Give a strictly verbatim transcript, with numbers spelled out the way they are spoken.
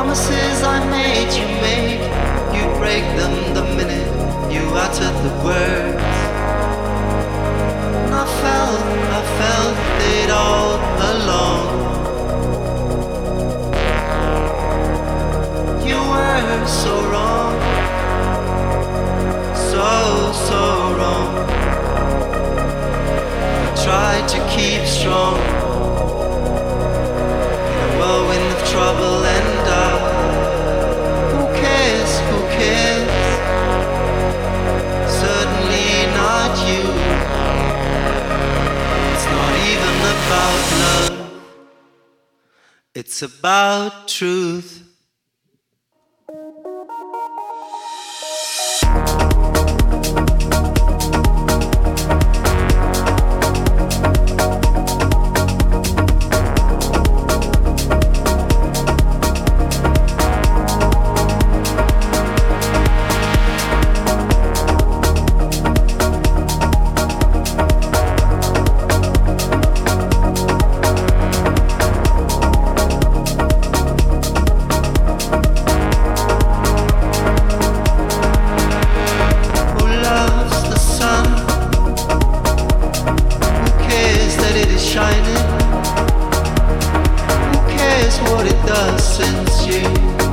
promises I made you make, you break them the minute you uttered the words. And I felt, I felt it all along. You were so wrong, so, so wrong. I tried to keep strong in a whirlwind of trouble and uh, who cares, who cares? Certainly not you. It's not even about love, it's about truth. Shining. Who cares what it does since you